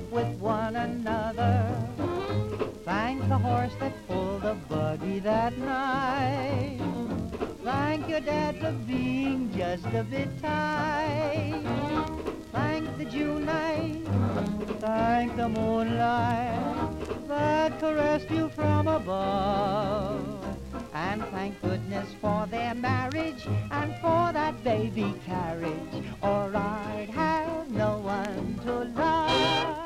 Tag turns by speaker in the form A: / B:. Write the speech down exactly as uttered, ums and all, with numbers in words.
A: up with one another. Thank the horse that pulled the buggy that night. Thank your dad for being just a bit tight. Thank the June night, thank the moonlight that caressed you from above. And thank goodness for their marriage and for that baby carriage, or I'd have no one to love.